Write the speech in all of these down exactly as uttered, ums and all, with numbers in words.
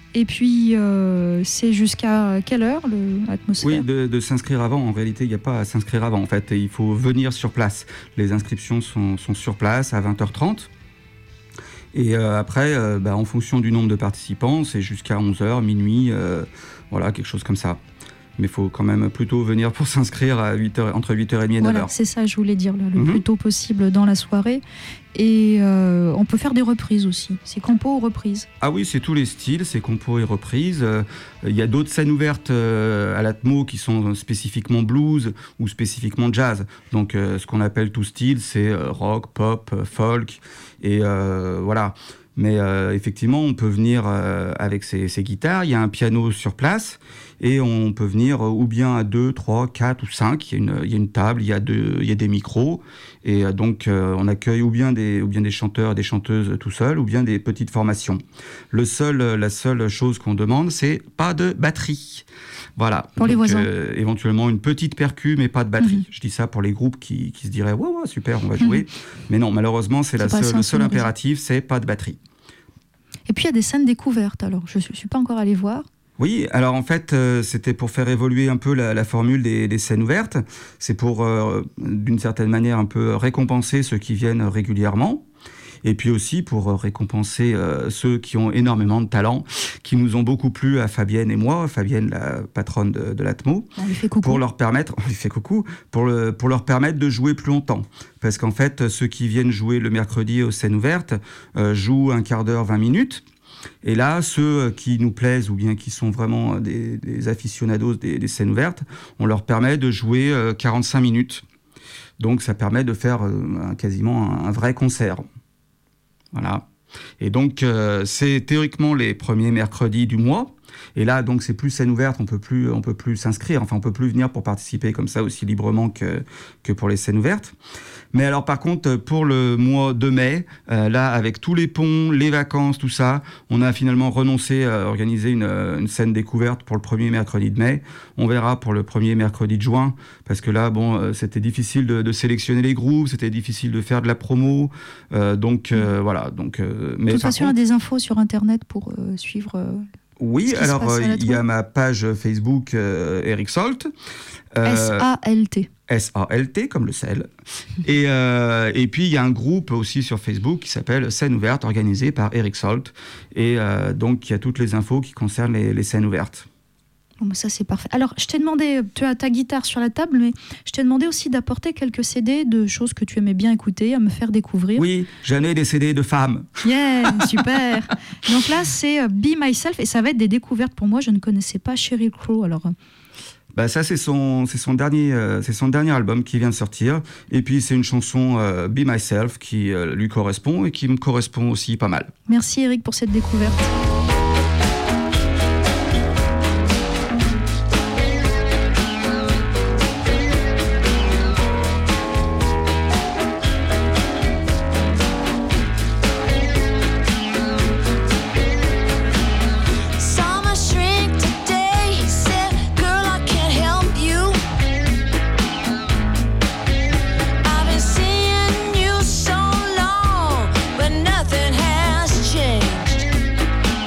Et puis, euh, c'est jusqu'à quelle heure le, l'atmosphère ? Oui, de, de s'inscrire avant. En réalité, il n'y a pas à s'inscrire avant. En fait, il faut venir sur place. Les inscriptions sont, sont sur place à vingt heures trente. Et euh, après, euh, bah, en fonction du nombre de participants, c'est jusqu'à onze heures, minuit, euh, voilà, quelque chose comme ça. Mais il faut quand même plutôt venir pour s'inscrire à huit heures, entre huit heures trente et neuf heures. Voilà, c'est ça, je voulais dire, là, le Mm-hmm. plus tôt possible dans la soirée. Et euh, on peut faire des reprises aussi. C'est compo ou reprise ? Ah oui, c'est tous les styles, c'est compo et reprise. Euh, Il y a d'autres scènes ouvertes euh, à l'Atmo qui sont spécifiquement blues ou spécifiquement jazz. Donc euh, ce qu'on appelle tout style, c'est euh, rock, pop, euh, folk. Et euh, voilà. Mais euh, effectivement, on peut venir euh, avec ses, ses guitares. Il y a un piano sur place et on peut venir euh, ou bien à deux, trois, quatre ou cinq. Il y a une, il y a une table, il y a, deux, il y a des micros. Et euh, donc, euh, on accueille ou bien, des, ou bien des chanteurs, des chanteuses tout seuls, ou bien des petites formations. Le seul, la seule chose qu'on demande, c'est pas de batterie. Voilà. Pour donc, les voisins. Euh, éventuellement une petite percu, mais pas de batterie. Mm-hmm. Je dis ça pour les groupes qui, qui se diraient « Ouais, ouais, super, on va jouer mm-hmm. ». Mais non, malheureusement, c'est, c'est la seule, le seul sonorisé. impératif, c'est pas de batterie. Et puis il y a des scènes découvertes, alors je ne suis pas encore allée voir. Oui, alors en fait, euh, c'était pour faire évoluer un peu la, la formule des, des scènes ouvertes. C'est pour, euh, d'une certaine manière, un peu récompenser ceux qui viennent régulièrement. Et puis aussi pour récompenser euh, ceux qui ont énormément de talent, qui nous ont beaucoup plu à Fabienne et moi, Fabienne, la patronne de, de l'Atmo, on lui fait coucou. pour leur permettre, on lui fait coucou, pour, le, pour leur permettre de jouer plus longtemps. Parce qu'en fait, ceux qui viennent jouer le mercredi aux scènes ouvertes euh, jouent un quart d'heure, vingt minutes. Et là, ceux qui nous plaisent ou bien qui sont vraiment des, des aficionados des, des scènes ouvertes, on leur permet de jouer euh, quarante-cinq minutes. Donc ça permet de faire euh, quasiment un, un vrai concert. Voilà. Et donc, euh, c'est théoriquement les premiers mercredis du mois. Et là, donc, c'est plus scène ouverte, on peut plus, on peut plus s'inscrire. Enfin, on peut plus venir pour participer comme ça aussi librement que, que pour les scènes ouvertes. Mais alors, par contre, pour le mois de mai, euh, là, avec tous les ponts, les vacances, tout ça, on a finalement renoncé à organiser une, une scène découverte pour le premier mercredi de mai. On verra pour le premier mercredi de juin, parce que là, bon, euh, c'était difficile de, de sélectionner les groupes, c'était difficile de faire de la promo. Euh, donc, euh, voilà. Donc, euh, mais de toute façon, contre, il y a des infos sur Internet pour euh, suivre... Euh... Oui, alors il euh, y a ma page Facebook euh, Eric Salt. Euh, S A L T. S A L T, comme le sel. et, euh, et puis, il y a un groupe aussi sur Facebook qui s'appelle Scène ouverte, organisé par Eric Salt. Et euh, donc, il y a toutes les infos qui concernent les, les scènes ouvertes. Bon, ça, c'est parfait. Alors, je t'ai demandé, tu as ta guitare sur la table, mais je t'ai demandé aussi d'apporter quelques C D de choses que tu aimais bien écouter, à me faire découvrir. Oui, j'en ai des C D de femmes. Yeah, super. Donc là, c'est Be Myself, et ça va être des découvertes pour moi. Je ne connaissais pas Sheryl Crow, alors... Bah ça, c'est son, c'est, son dernier, euh, c'est son dernier album qui vient de sortir. Et puis, c'est une chanson euh, Be Myself qui euh, lui correspond et qui me correspond aussi pas mal. Merci Eric pour cette découverte. Nothing has changed.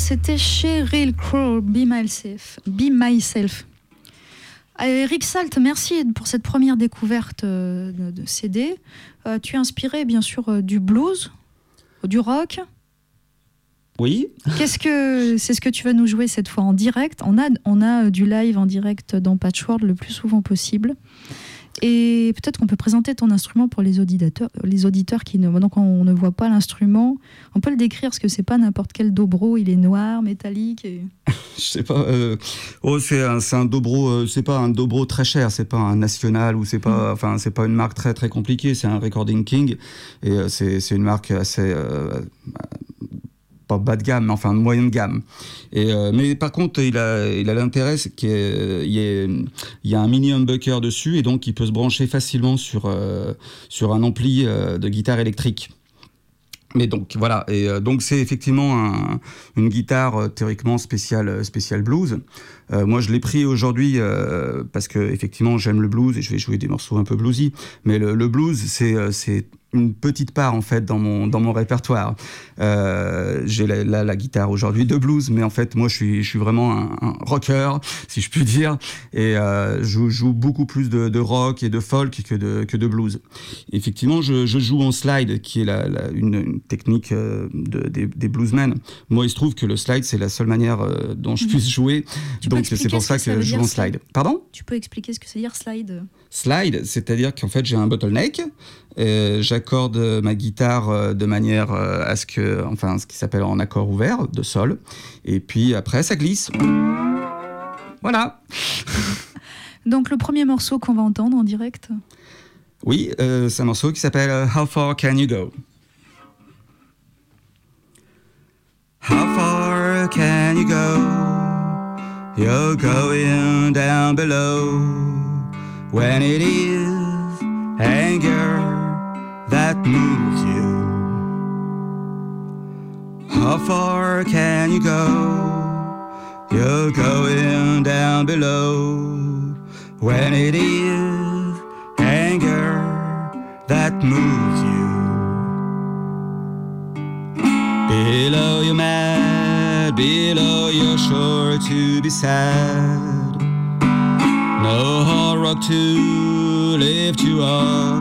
c'était Sheryl Crow, Be Myself. Be Myself. Eric Salt, merci pour cette première découverte de C D. Euh, tu es inspiré bien sûr euh, du blues, du rock. Oui. Qu'est-ce que c'est ce que tu vas nous jouer cette fois en direct? On a on a du live en direct dans Patchworld le plus souvent possible. Et peut-être qu'on peut présenter ton instrument pour les auditeurs, les auditeurs qui ne, donc on ne voit pas l'instrument. On peut le décrire parce que c'est pas n'importe quel dobro, il est noir, métallique. Et... Je sais pas. Euh, oh, c'est un, c'est un dobro. Euh, c'est pas un dobro très cher. C'est pas un national ou c'est pas. Enfin, mmh. c'est pas une marque très très compliquée. C'est un Recording King et euh, c'est c'est une marque assez. Euh, pas bas de gamme, mais enfin moyenne gamme. Et euh, mais par contre, il a, il a l'intérêt, c'est qu'il y a, il y a, il y a un mini humbucker dessus, et donc il peut se brancher facilement sur, euh, sur un ampli euh, de guitare électrique. Mais donc voilà, et euh, donc c'est effectivement un, une guitare euh, théoriquement spéciale, spéciale blues. Euh, moi je l'ai pris aujourd'hui euh, parce que effectivement j'aime le blues et je vais jouer des morceaux un peu bluesy. Mais le, le blues c'est, c'est une petite part en fait dans mon dans mon répertoire. Euh, j'ai la, la, la guitare aujourd'hui de blues, mais en fait moi je suis je suis vraiment un, un rocker si je puis dire, et euh, je joue beaucoup plus de, de rock et de folk que de que de blues. Effectivement, je, je joue en slide, qui est la, la une, une technique euh, de, des, des bluesmen. Moi, il se trouve que le slide c'est la seule manière euh, dont je puisse jouer, donc c'est pour ça que, que je joue en slide. slide. Pardon ? Tu peux expliquer ce que c'est dire slide ? Slide, c'est-à-dire qu'en fait j'ai un bottleneck. Euh, j'accorde ma guitare de manière à ce que, enfin, ce qui s'appelle en accord ouvert, de sol, et puis après ça glisse. Voilà. Donc le premier morceau qu'on va entendre en direct. Oui, euh, c'est un morceau qui s'appelle How Far Can You Go? How far can you go? You're going down below. When it is anger that moves you, how far can you go? You're going down below. When it is anger that moves you, below you're mad, below you're sure to be sad. No hard rock to lift you up.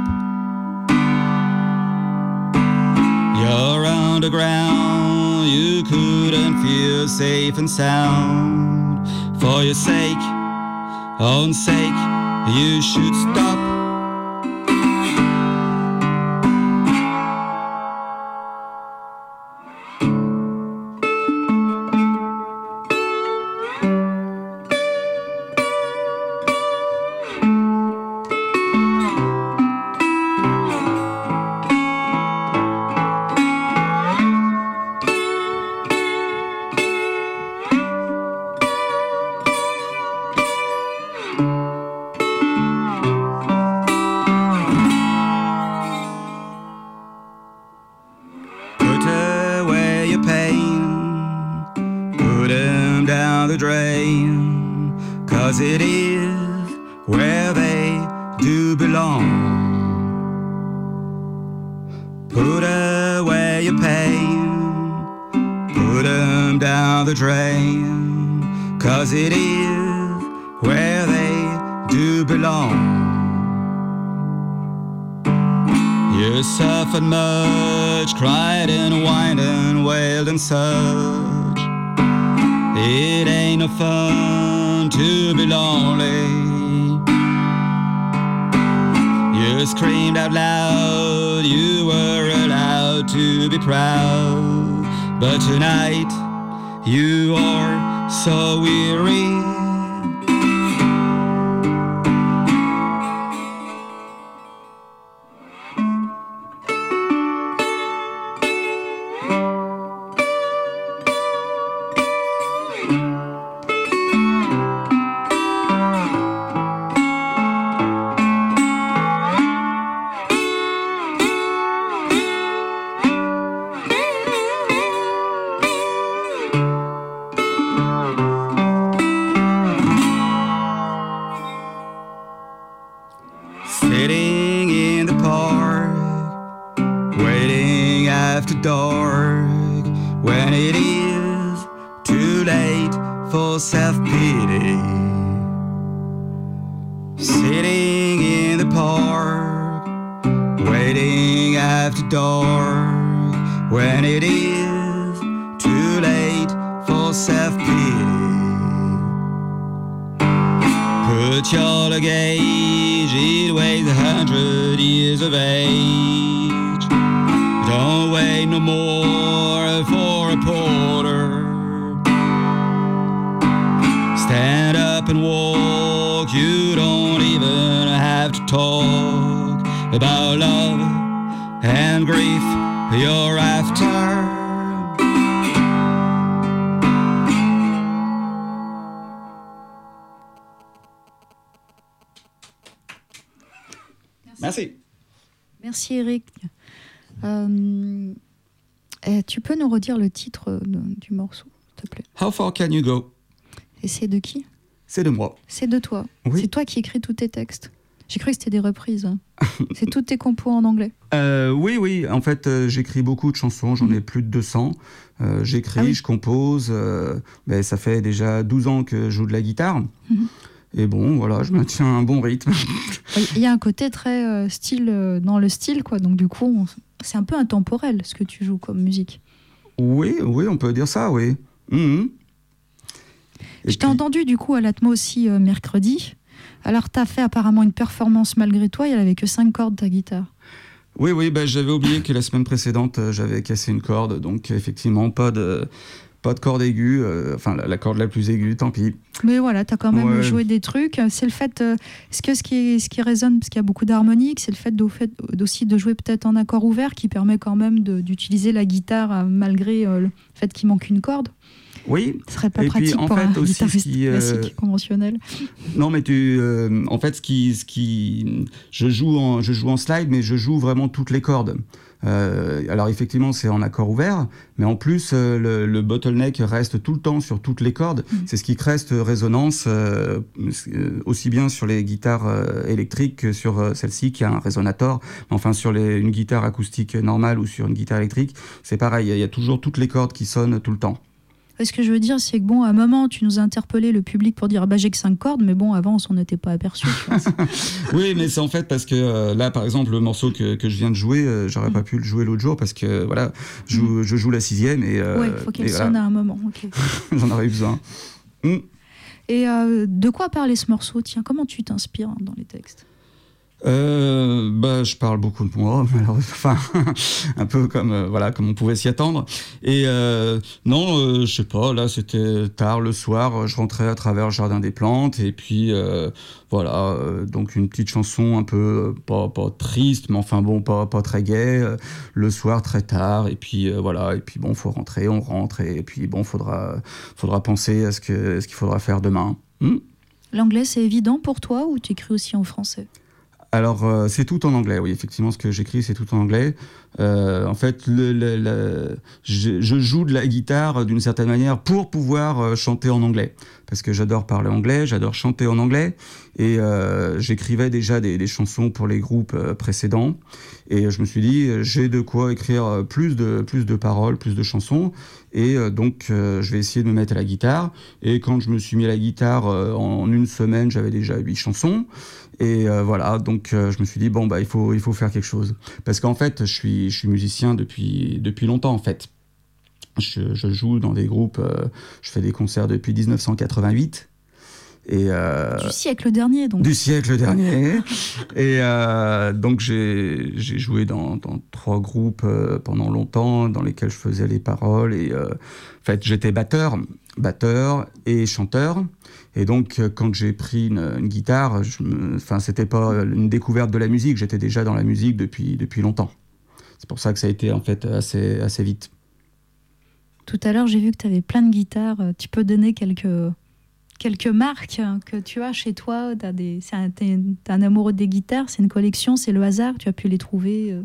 You're underground, you couldn't feel safe and sound. For your sake, own sake, you should stop. Much cried and whined and wailed and such. It ain't no fun to be lonely. You screamed out loud, you were allowed to be proud. But tonight you are so weary. for self-pity. Sitting in the park, waiting after dark, when it is too late for self-pity. Put your luggage, it weighs a hundred years of age. Don't wait no more for a porter. Stand up and walk, you don't even have to talk about love and grief you're after. Merci. Merci Eric. Euh, eh, tu peux nous redire le titre de, du morceau, s'il te plaît? How far can you go? Et c'est de qui? C'est de moi. C'est de toi. Oui. C'est toi qui écris tous tes textes. J'ai cru que c'était des reprises. C'est toutes tes compos en anglais. Euh, oui, oui. En fait, euh, j'écris beaucoup de chansons. J'en ai plus de deux cents. Euh, j'écris, ah oui. je compose. Euh, ben, ça fait déjà douze ans que je joue de la guitare. Mm-hmm. Et bon, voilà, je maintiens un bon rythme. Il y a un côté très euh, style euh, dans le style, quoi. Donc du coup, on... c'est un peu intemporel ce que tu joues comme musique. Oui, oui, on peut dire ça, oui. Mmh. Je t'ai puis... entendu du coup à l'Atmo aussi euh, mercredi. Alors, tu as fait apparemment une performance malgré toi. Il n'y avait que cinq cordes ta guitare. Oui, oui, bah, j'avais oublié que la semaine précédente, j'avais cassé une corde. Donc effectivement, pas de... Pas de corde aiguë, euh, enfin la, la corde la plus aiguë, tant pis. Mais voilà, tu as quand même ouais. joué des trucs. C'est le fait, euh, est-ce que ce qui, ce qui résonne, parce qu'il y a beaucoup d'harmoniques, c'est le fait, fait aussi de jouer peut-être en accord ouvert qui permet quand même de, d'utiliser la guitare euh, malgré euh, le fait qu'il manque une corde. Oui. Ce serait pas et pratique puis, en pour fait, un aussi, guitariste qui, euh... classique conventionnel. Non, mais tu, euh, en fait, ce qui, ce qui, je joue en, je joue en slide, mais je joue vraiment toutes les cordes. Euh, alors effectivement c'est en accord ouvert, mais en plus euh, le, le bottleneck reste tout le temps sur toutes les cordes. Mmh. C'est ce qui crée cette résonance euh, aussi bien sur les guitares euh, électriques que sur euh, celle-ci qui a un résonateur. Enfin sur les, une guitare acoustique normale ou sur une guitare électrique, c'est pareil, il y a toujours toutes les cordes qui sonnent tout le temps. Ce que je veux dire, c'est que bon, à un moment, tu nous as interpellé le public pour dire ah bah j'ai que cinq cordes, mais bon, avant, on s'en était pas aperçu. Oui, mais c'est en fait parce que euh, là, par exemple, le morceau que, que je viens de jouer, euh, j'aurais mmh. pas pu le jouer l'autre jour parce que voilà, je, mmh. je joue la sixième et. Euh, ouais, il faut qu'elle sonne voilà. à un moment. Okay. J'en aurais eu besoin. Mmh. Et euh, de quoi parlait ce morceau? Tiens, comment tu t'inspires dans les textes? Euh, bah, je parle beaucoup de moi, enfin, un peu comme euh, voilà, comme on pouvait s'y attendre. Et euh, non, euh, je sais pas. Là, c'était tard le soir. Je rentrais à travers le jardin des plantes, et puis euh, voilà. Euh, donc une petite chanson un peu euh, pas pas triste, mais enfin bon, pas pas très gaie. Euh, le soir très tard, et puis euh, voilà. Et puis bon, faut rentrer, on rentre, et, et puis bon, faudra faudra penser à ce que ce qu'il faudra faire demain. Hmm. L'anglais, c'est évident pour toi, ou tu écris aussi en français? Alors, euh, c'est tout en anglais, oui, effectivement, ce que j'écris, c'est tout en anglais. Euh, en fait, le, le, le, je, je joue de la guitare d'une certaine manière pour pouvoir euh, chanter en anglais. Parce que j'adore parler anglais, j'adore chanter en anglais. Et euh, j'écrivais déjà des, des chansons pour les groupes euh, précédents. Et je me suis dit, j'ai de quoi écrire plus de, plus de paroles, plus de chansons. Et euh, donc, euh, je vais essayer de me mettre à la guitare. Et quand je me suis mis à la guitare, euh, en une semaine, j'avais déjà huit chansons. Et euh, voilà, donc euh, je me suis dit, bon, bah, il faut, il faut faire quelque chose. Parce qu'en fait, je suis, je suis musicien depuis, depuis longtemps, en fait. Je, je joue dans des groupes, euh, je fais des concerts depuis dix-neuf cent quatre-vingt-huit. Et euh, du siècle dernier, donc. Du siècle dernier. Et euh, donc, j'ai, j'ai joué dans, dans trois groupes euh, pendant longtemps, dans lesquels je faisais les paroles. Et euh, en fait, j'étais batteur, batteur et chanteur. Et donc, quand j'ai pris une, une guitare, je me, enfin, c'était pas une découverte de la musique, j'étais déjà dans la musique depuis, depuis longtemps. C'est pour ça que ça a été en fait assez, assez vite. Tout à l'heure, j'ai vu que tu avais plein de guitares. Tu peux donner quelques, quelques marques que tu as chez toi? T'as des, c'est un, t'es, t'es un amoureux des guitares, c'est une collection, c'est le hasard, tu as pu les trouver?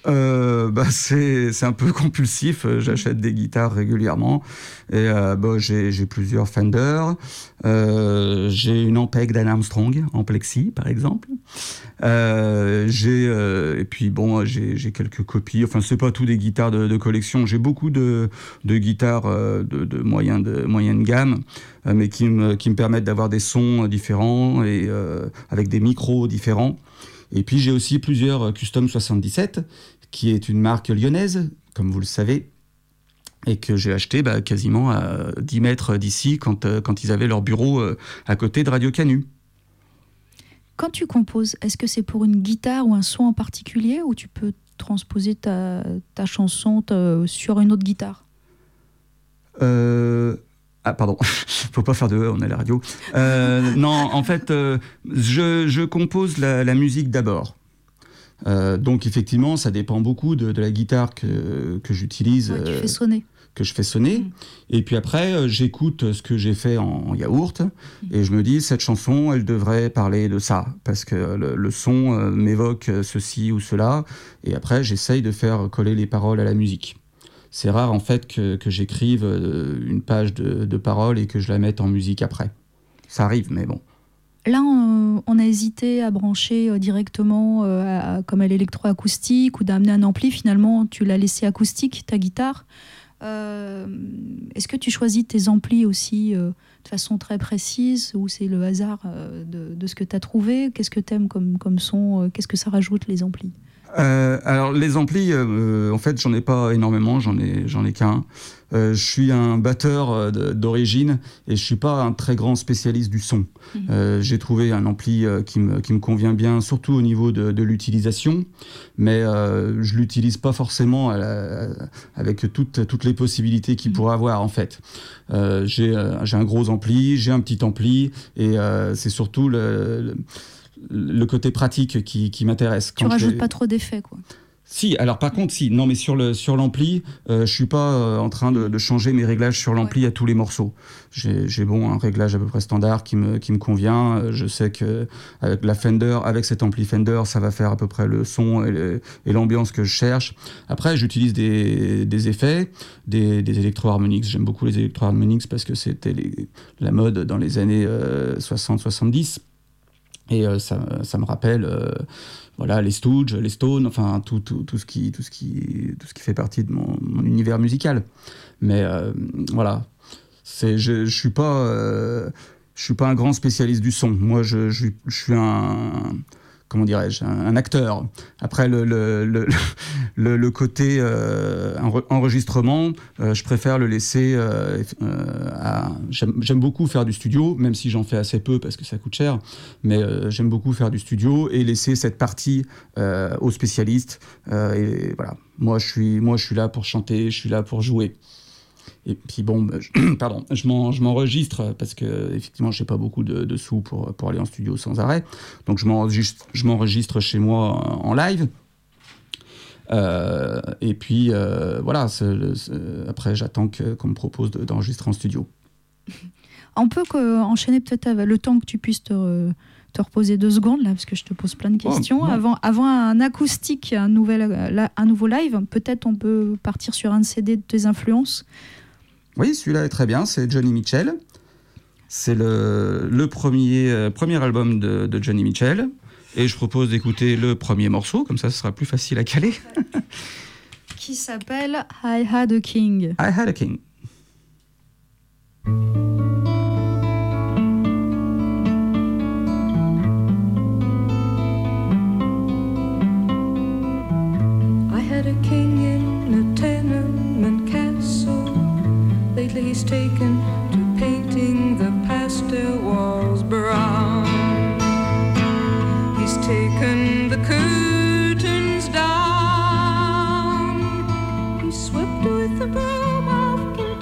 Euh, bah c'est, c'est un peu compulsif. J'achète des guitares régulièrement. Et euh, bah, j'ai, j'ai plusieurs Fender. Euh, j'ai une Ampeg d'Anne Armstrong en plexi, par exemple. Euh, j'ai, euh, et puis bon, j'ai, j'ai quelques copies. Enfin, c'est pas tout des guitares de, de collection. J'ai beaucoup de, de guitares euh, de, de, moyen de moyenne gamme, euh, mais qui me, qui me permettent d'avoir des sons différents et euh, avec des micros différents. Et puis j'ai aussi plusieurs Custom soixante-dix-sept, qui est une marque lyonnaise, comme vous le savez, et que j'ai acheté bah, quasiment à dix mètres d'ici, quand, euh, quand ils avaient leur bureau euh, à côté de Radio Canu. Quand tu composes, est-ce que c'est pour une guitare ou un son en particulier, ou tu peux transposer ta, ta chanson ta, sur une autre guitare ? euh... Ah, pardon, faut pas faire de E, on est à la radio. Euh, non, en fait, euh, je, je compose la, la musique d'abord. Euh, donc, effectivement, ça dépend beaucoup de, de la guitare que, que j'utilise. Ouais, tu euh, fais sonner. Que je fais sonner. Mmh. Et puis après, euh, j'écoute ce que j'ai fait en, en yaourt. Mmh. Et je me dis, cette chanson, elle devrait parler de ça. Parce que le, le son euh, m'évoque ceci ou cela. Et après, j'essaye de faire coller les paroles à la musique. C'est rare en fait que, que j'écrive une page de, de paroles et que je la mette en musique après. Ça arrive, mais bon. Là, on, on a hésité à brancher directement euh, à, comme à l'électroacoustique ou d'amener un ampli. Finalement, tu l'as laissé acoustique, ta guitare. Euh, est-ce que tu choisis tes amplis aussi euh, de façon très précise, ou c'est le hasard euh, de, de ce que tu as trouvé ? Qu'est-ce que tu aimes comme, comme son euh, Qu'est-ce que ça rajoute, les amplis ? Euh, alors les amplis, euh, en fait, j'en ai pas énormément, j'en ai, j'en ai qu'un. Euh, je suis un batteur euh, d'origine et je suis pas un très grand spécialiste du son. Mmh. Euh, j'ai trouvé un ampli euh, qui me qui me convient bien, surtout au niveau de, de l'utilisation, mais euh, je l'utilise pas forcément à la, à, avec toutes toutes les possibilités qu'il mmh. pourrait avoir en fait. Euh, j'ai euh, j'ai un gros ampli, j'ai un petit ampli et euh, c'est surtout le, le le côté pratique qui, qui m'intéresse. Tu rajoutes pas trop d'effets, quoi. Si, alors par contre, si. Non, mais sur le sur l'ampli, euh, je suis pas euh, en train de, de changer mes réglages sur l'ampli ouais. à tous les morceaux. J'ai, j'ai bon un réglage à peu près standard qui me qui me convient. Je sais que avec la Fender, avec cet ampli Fender, ça va faire à peu près le son et, le, et l'ambiance que je cherche. Après, j'utilise des des effets, des des Electro-Harmonix. J'aime beaucoup les Electro-Harmonix parce que c'était les, la mode dans les années euh, soixante soixante-dix. Et euh, ça, ça me rappelle euh, voilà, les Stooges, les Stones, enfin tout, tout, tout, ce qui, tout, ce qui, tout ce qui fait partie de mon, mon univers musical. Mais euh, voilà, c'est, je ne suis, euh, suis pas un grand spécialiste du son. Moi, je, je, je suis un... comment dirais-je, un, un acteur. Après, le, le, le, le, le côté euh, enregistrement, euh, je préfère le laisser euh, à... J'aime, j'aime beaucoup faire du studio, même si j'en fais assez peu parce que ça coûte cher, mais euh, j'aime beaucoup faire du studio et laisser cette partie euh, aux spécialistes. Euh, et voilà, moi je, suis, moi, je suis là pour chanter, je suis là pour jouer. Et puis bon, je, pardon, je, m'en, je m'enregistre parce que effectivement, j'ai pas beaucoup de, de sous pour, pour aller en studio sans arrêt. Donc je m'enregistre, je m'enregistre chez moi en, en live. Euh, et puis euh, voilà, c'est, c'est, après j'attends que, qu'on me propose de, d'enregistrer en studio. On peut enchaîner peut-être le temps que tu puisses te, te reposer deux secondes là, parce que je te pose plein de questions. Oh, avant, avant un acoustique, un, nouvel, un nouveau live, peut-être on peut partir sur un C D de tes influences. Oui, celui-là est très bien, c'est Joni Mitchell. C'est le, le premier, euh, premier album de, de Joni Mitchell. Et je propose d'écouter le premier morceau, comme ça ce sera plus facile à caler. Qui s'appelle I Had a King. I Had a King. I had a king in a tenement castle. Lately he's taken to painting the pastel walls brown. He's taken the curtains down. He swept with the broom off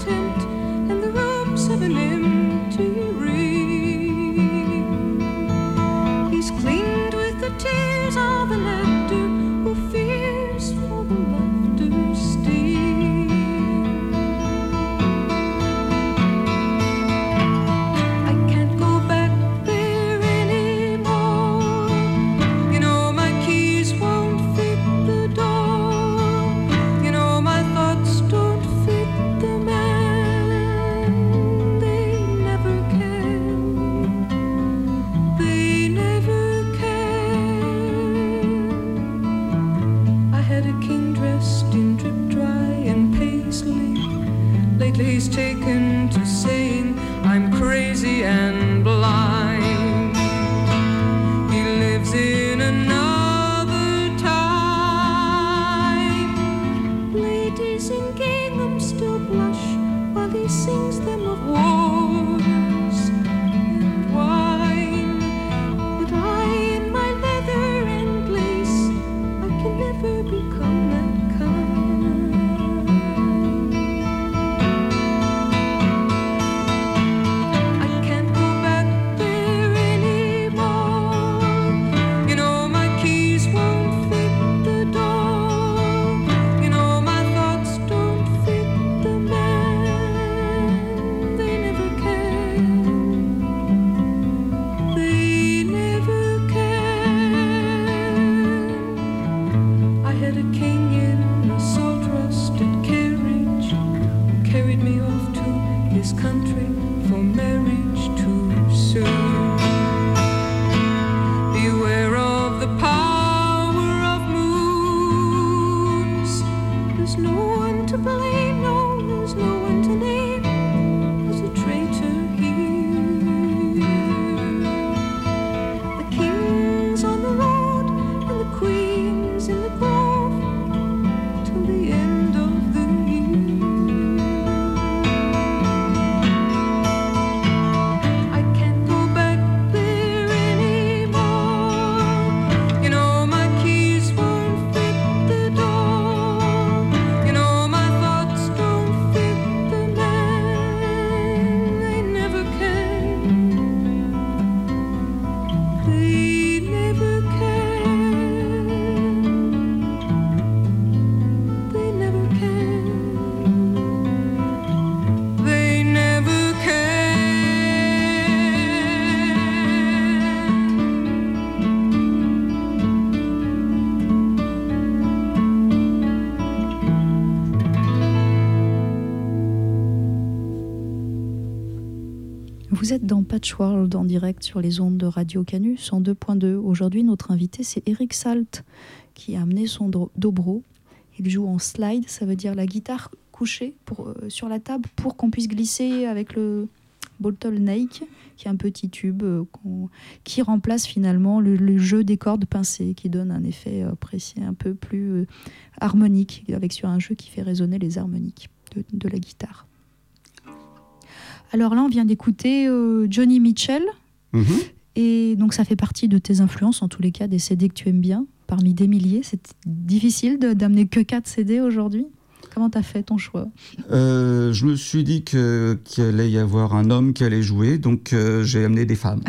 Vous êtes dans Patchworld en direct sur les ondes de Radio Canu cent deux point deux. Aujourd'hui, notre invité, c'est Eric Salt, qui a amené son do- dobro. Il joue en slide, ça veut dire la guitare couchée pour, euh, sur la table pour qu'on puisse glisser avec le bottleneck, qui est un petit tube euh, qu'on- qui remplace finalement le, le jeu des cordes pincées, qui donne un effet euh, précis, un peu plus euh, harmonique, avec sur un jeu qui fait résonner les harmoniques de, de la guitare. Alors là, on vient d'écouter euh, Johnny Mitchell. Mm-hmm. Et donc, ça fait partie de tes influences, en tous les cas, des C D que tu aimes bien, parmi des milliers. C'est difficile de, d'amener que quatre C D aujourd'hui. Comment tu as fait ton choix ? euh, Je me suis dit que, qu'il allait y avoir un homme qui allait jouer, donc euh, j'ai amené des femmes.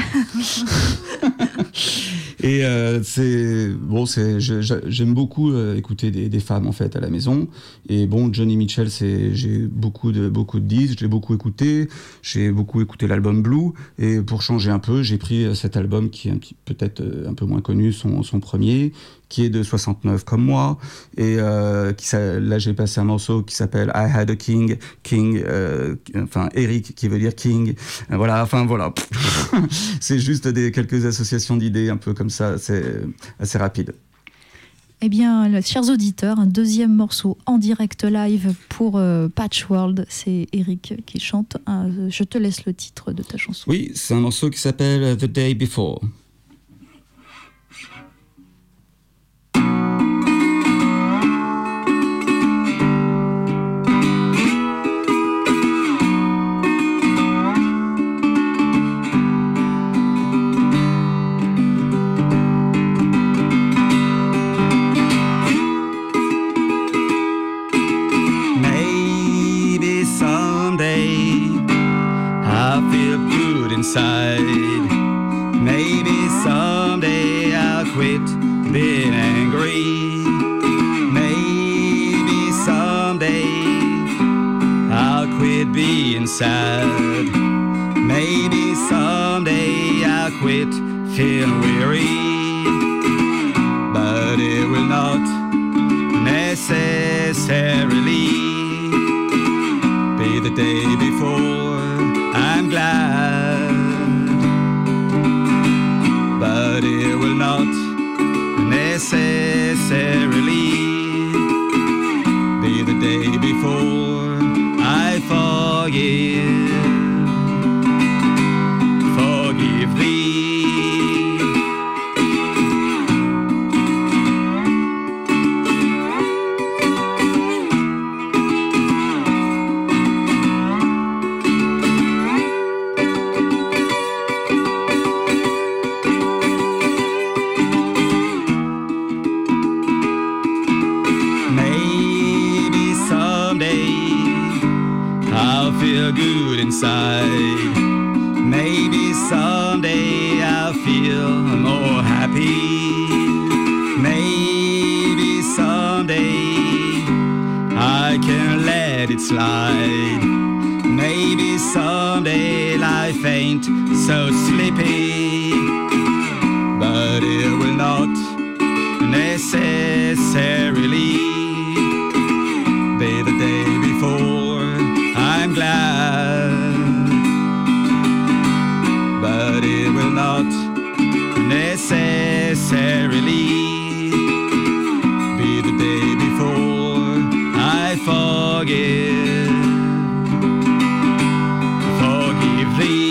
Et euh, c'est bon, c'est je, je, j'aime beaucoup euh, écouter des, des femmes en fait à la maison. Et bon, Johnny Mitchell, c'est j'ai beaucoup de beaucoup de disques, j'ai beaucoup écouté, j'ai beaucoup écouté l'album Blue. Et pour changer un peu, j'ai pris cet album qui est un petit, peut-être un peu moins connu, son son premier, qui est de soixante-neuf comme moi. Et euh, qui là, j'ai passé un morceau qui s'appelle I Had a King, King, euh, enfin Eric qui veut dire King. Voilà, enfin voilà. C'est juste des quelques associations d'idées un peu comme ça. Ça, c'est assez rapide. Eh bien, chers auditeurs, un deuxième morceau en direct live pour euh, Patchworld. C'est Eric qui chante. Un, je te laisse le titre de ta chanson. Oui, c'est un morceau qui s'appelle The Day Before. Maybe someday I'll quit being angry. Maybe someday I'll quit being sad. Maybe someday I'll quit feeling weary. But it will not necessarily be the day before. I'm glad. But it will not necessarily be the day before I forgive, forgive thee. Good inside. Maybe someday I'll feel more happy. Maybe someday I can let it slide. Maybe someday life ain't so sleepy. But it will not necessarily be the day before. I'm glad, but it will not necessarily be the day before I forgive, forgive thee.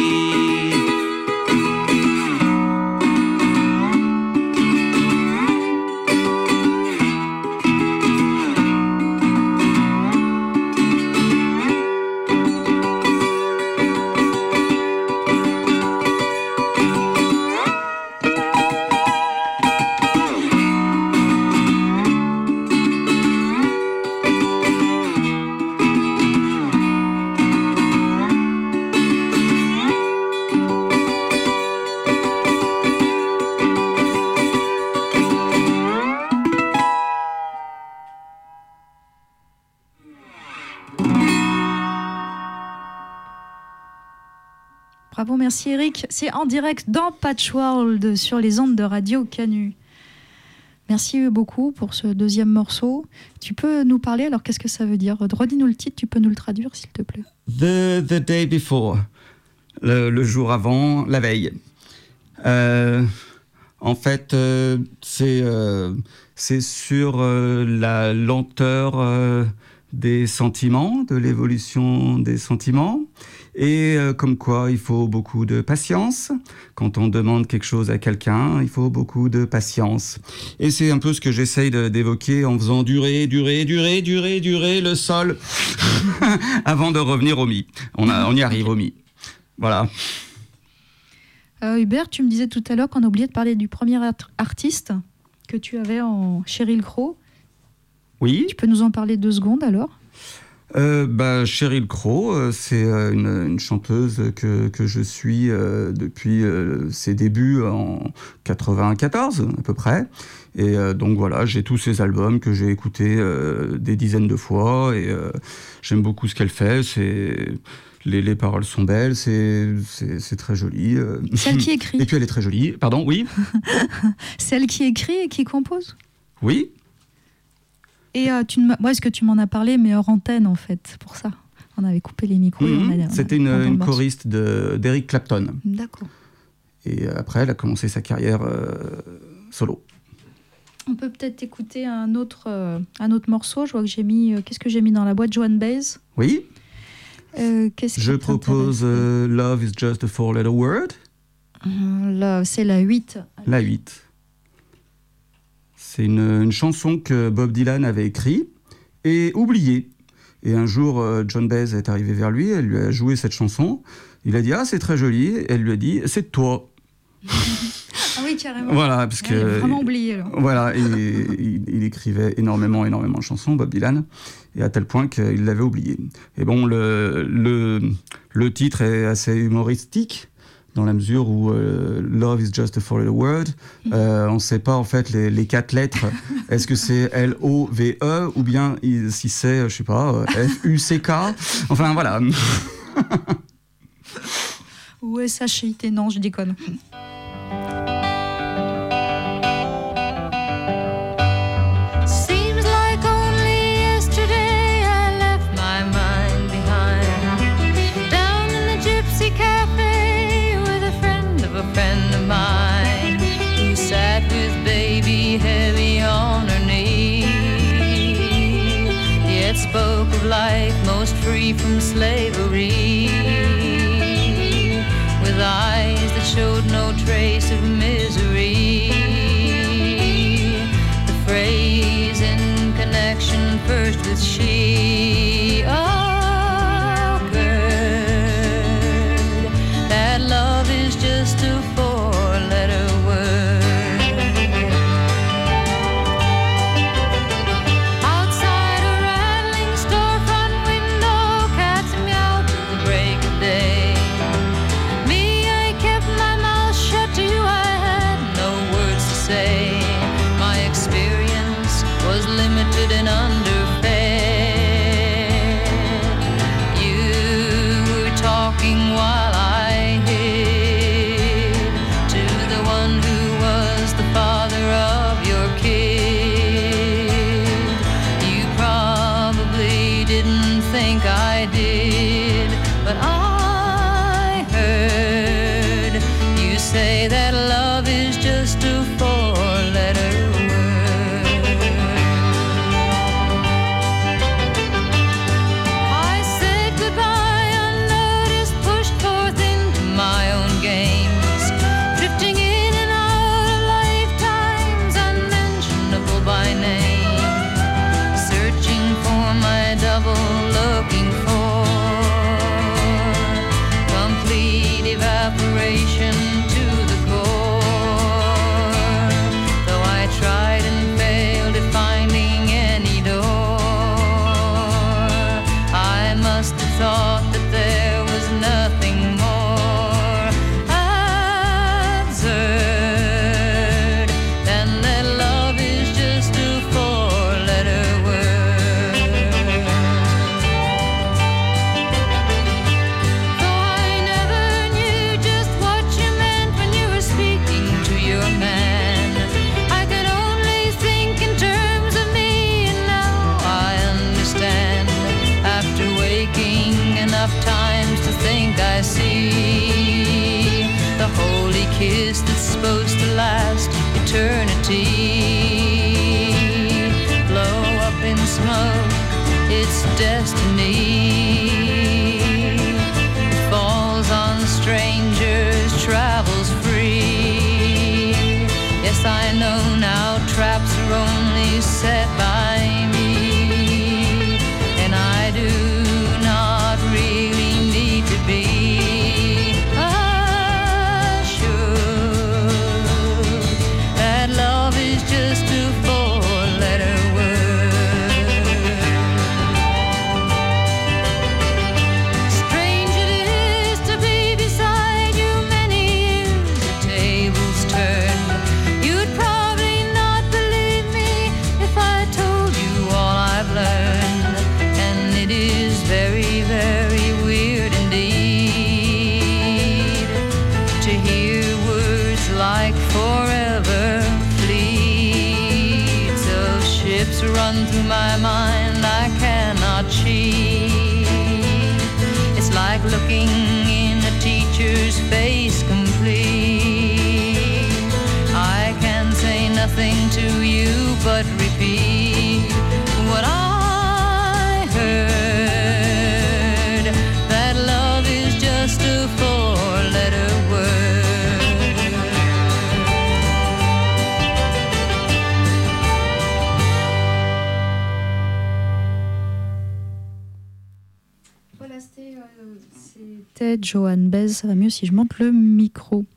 Bravo, merci Eric. C'est en direct dans Patchworld sur les ondes de Radio Canu. Merci beaucoup pour ce deuxième morceau. Tu peux nous parler, alors qu'est-ce que ça veut dire ? Redis-nous le titre, tu peux nous le traduire s'il te plaît. The, the day before. le, le jour avant, la veille. Euh, en fait, euh, c'est, euh, c'est sur euh, la lenteur euh, des sentiments, de l'évolution des sentiments. Et euh, comme quoi, il faut beaucoup de patience. Quand on demande quelque chose à quelqu'un, il faut beaucoup de patience. Et c'est un peu ce que j'essaye de, d'évoquer en faisant durer, durer, durer, durer, durer le sol avant de revenir au mi. On, a, on y arrive au mi. Voilà. Euh, Hubert, tu me disais tout à l'heure qu'on a oublié de parler du premier art- artiste que tu avais en Sheryl Crow. Oui. Tu peux nous en parler deux secondes alors ? Euh, bah, Sheryl Crow, euh, c'est euh, une, une chanteuse que, que je suis euh, depuis euh, ses débuts en quatre-vingt-quatorze à peu près. Et euh, donc voilà, j'ai tous ses albums que j'ai écoutés euh, des dizaines de fois et euh, j'aime beaucoup ce qu'elle fait. C'est... Les, les paroles sont belles, c'est, c'est, c'est très joli. euh. Celle qui écrit. Et puis elle est très jolie. Pardon, oui. Celle qui écrit et qui compose. Oui. Et euh, tu ne m'as- moi, est-ce que tu m'en as parlé, mais hors antenne, en fait, pour ça. On avait coupé les micros. et Mhm. on a- on a- C'était une, on a une le morceau. choriste de, d'Eric Clapton. D'accord. Et après, elle a commencé sa carrière euh, solo. On peut peut-être écouter un autre, euh, un autre morceau. Je vois que j'ai mis... euh, qu'est-ce que j'ai mis dans la boîte ? Joan Baez. Oui. Euh, qu'est-ce qui Je t'intéresse ? propose euh, Love is just a four-letter word, Euh, là, c'est la huit. la huit. C'est une, une chanson que Bob Dylan avait écrite et oubliée. Et un jour, euh, Joan Baez est arrivé vers lui, elle lui a joué cette chanson. Il a dit « Ah, c'est très joli ». Elle lui a dit « C'est de toi ». Ah oui, carrément. Voilà, parce Ouais, il a que... vraiment oublié, là. Voilà, et, il, il écrivait énormément, énormément de chansons, Bob Dylan, et à tel point qu'il l'avait oublié. Et bon, le, le, le titre est assez humoristique, dans la mesure où euh, Love is just a four-letter word. Euh, on ne sait pas, en fait, les, les quatre lettres. Est-ce que c'est L O V E, ou bien il- si c'est, je sais pas, F U C K. Enfin, voilà. Ou S H I T, non, je déconne. Seems like only yesterday I left my mind behind down in the Gypsy Cafe with a friend of a friend of mine who sat with baby heavy on her knee, yet spoke of life most free from slavery, with eyes that showed no trace of misery. Phrase in connection first with she occurred, that love is just a four-letter word. Outside a rattling storefront window, cats meow till the break of day. Me, I kept my mouth kiss that's supposed to last eternity. Blow up in smoke, it's destiny. It falls on strangers, travels free. Yes, I know now traps are only set by me, and I do not really need to be assured that love is just a four-letter word. Strange it is to be beside you many years, the tables turn. You'd probably not believe me if I told you all I've learned, and it is very, very weird indeed to hear words like forever. Fleets of ships run through my mind, I cannot cheat. It's like looking in a teacher's face complete. I can say nothing to you but repeat what I heard, that love is just a four-letter word. Voilà, c'était, euh, c'était Joan Baez. Ça va mieux si je monte le micro.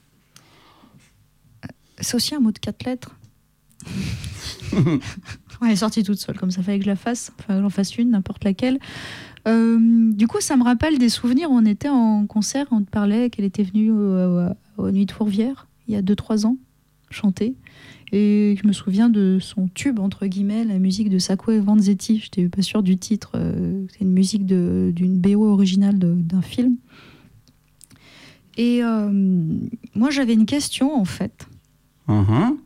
Euh, C'est aussi un mot de quatre lettres. Ouais, elle est sortie toute seule, comme ça fallait que je la fasse. Enfin, que j'en fasse une, n'importe laquelle. Euh, du coup, ça me rappelle des souvenirs. On était en concert, on te parlait qu'elle était venue au- aux Nuits de Fourvière il y a deux trois ans, chanter. Et je me souviens de son tube, entre guillemets, la musique de Sacco et Vanzetti. Je n'étais pas sûre du titre. euh, C'est une musique de- d'une B O originale de- d'un film. Et euh, moi, j'avais une question, en fait. Mhm.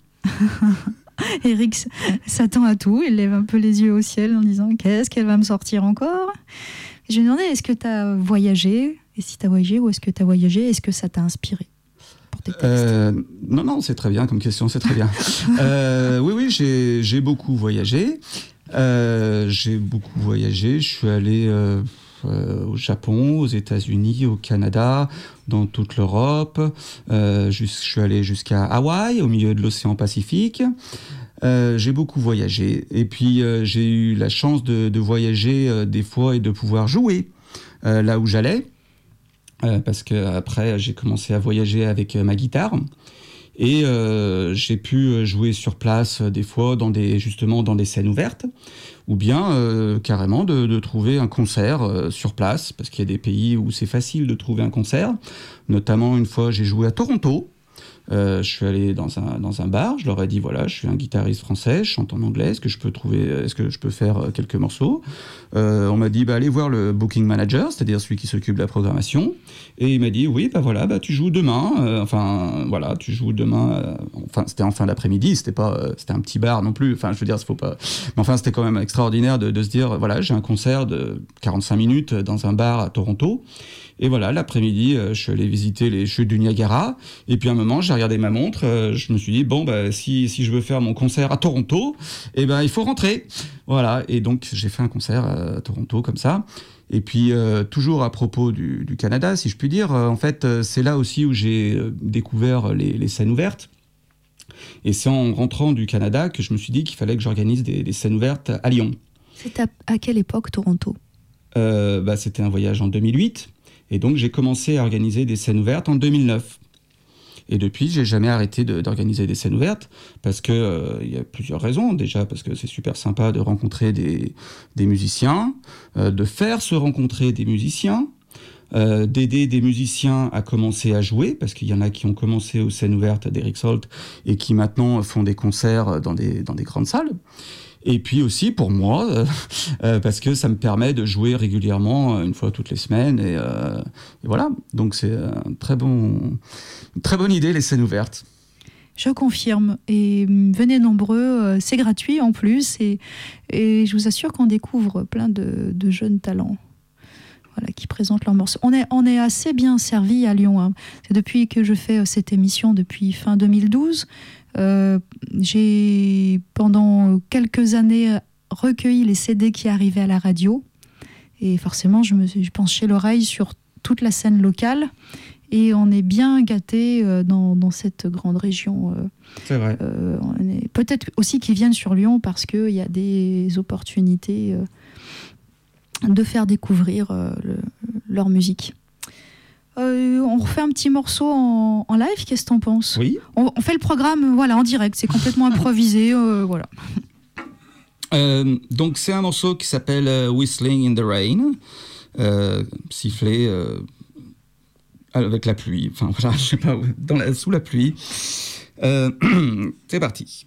Eric s- s'attend à tout. Il lève un peu les yeux au ciel en disant « Qu'est-ce qu'elle va me sortir encore ?» Je lui ai demandé « Est-ce que tu as voyagé ? Et si tu as voyagé, où est-ce que tu as voyagé ? Est-ce que ça t'a inspiré pour tes textes ?» Euh, non, non, c'est très bien comme question, c'est très bien. Euh, oui, oui, j'ai, j'ai beaucoup voyagé. Euh, j'ai beaucoup voyagé. Je suis allé euh, euh, au Japon, aux États-Unis, au Canada, dans toute l'Europe. Euh, jus- je suis allé jusqu'à Hawaï, au milieu de l'océan Pacifique. Euh, j'ai beaucoup voyagé. Et puis, euh, j'ai eu la chance de, de voyager euh, des fois et de pouvoir jouer euh, là où j'allais. Euh, parce qu'après, j'ai commencé à voyager avec euh, ma guitare. Et euh, j'ai pu jouer sur place euh, des fois, dans des, justement dans des scènes ouvertes, ou bien euh, carrément de, de trouver un concert euh, sur place, parce qu'il y a des pays où c'est facile de trouver un concert. Notamment, une fois, j'ai joué à Toronto. Euh, je suis allé dans un, dans un bar, je leur ai dit voilà, je suis un guitariste français, je chante en anglais, est-ce que je peux, trouver, est-ce que je peux faire euh, quelques morceaux euh, On m'a dit bah, allez voir le booking manager, c'est-à-dire celui qui s'occupe de la programmation, et il m'a dit oui, bah voilà, bah, tu joues demain, euh, enfin voilà, tu joues demain, euh, enfin c'était en fin d'après-midi, c'était, pas, euh, c'était un petit bar non plus, enfin je veux dire, il faut pas. Mais enfin c'était quand même extraordinaire de, de se dire voilà, j'ai un concert de quarante-cinq minutes dans un bar à Toronto. Et voilà, l'après-midi, euh, je suis allé visiter les chutes du Niagara. Et puis à un moment, j'ai regardé ma montre. Euh, je me suis dit, bon, bah, si, si je veux faire mon concert à Toronto, eh ben, il faut rentrer. Voilà. Et donc, j'ai fait un concert à Toronto comme ça. Et puis, euh, toujours à propos du, du Canada, si je puis dire, euh, en fait, euh, c'est là aussi où j'ai euh, découvert les, les scènes ouvertes. Et c'est en rentrant du Canada que je me suis dit qu'il fallait que j'organise des, des scènes ouvertes à Lyon. C'est à, à quelle époque, Toronto ? Euh, bah, c'était un voyage en deux mille huit. Et donc, j'ai commencé à organiser des scènes ouvertes en deux mille neuf. Et depuis, j'ai jamais arrêté de, d'organiser des scènes ouvertes parce que euh, il y a plusieurs raisons. Déjà, parce que c'est super sympa de rencontrer des, des musiciens, euh, de faire se rencontrer des musiciens, euh, d'aider des musiciens à commencer à jouer, parce qu'il y en a qui ont commencé aux scènes ouvertes d'Eric Salt et qui maintenant font des concerts dans des, dans des grandes salles. Et puis aussi pour moi, euh, euh, parce que ça me permet de jouer régulièrement, euh, une fois toutes les semaines. Et, euh, et voilà, donc c'est un très bon, une très bonne idée, les scènes ouvertes. Je confirme. Et hum, venez nombreux, euh, c'est gratuit en plus. Et, et je vous assure qu'on découvre plein de, de jeunes talents. voilà, qui présentent leurs morceaux. On est, on est assez bien servi à Lyon. Hein. C'est depuis que je fais cette émission, depuis fin deux mille douze, euh, j'ai pendant quelques années recueilli les C D qui arrivaient à la radio. Et forcément, je me suis je penchais l'oreille sur toute la scène locale. Et on est bien gâtés euh, dans, dans cette grande région. Euh, C'est vrai. Euh, on est... Peut-être aussi qu'ils viennent sur Lyon parce qu'il y a des opportunités euh, de faire découvrir euh, le, leur musique. Euh, on refait un petit morceau en, en live, qu'est-ce que t'en penses ? Oui. On, on fait le programme voilà, en direct, c'est complètement improvisé. Euh, voilà. Euh, donc c'est un morceau qui s'appelle euh, Whistling in the Rain, euh, siffler euh, avec la pluie, enfin voilà, je sais pas, dans la, sous la pluie. Euh, c'est parti.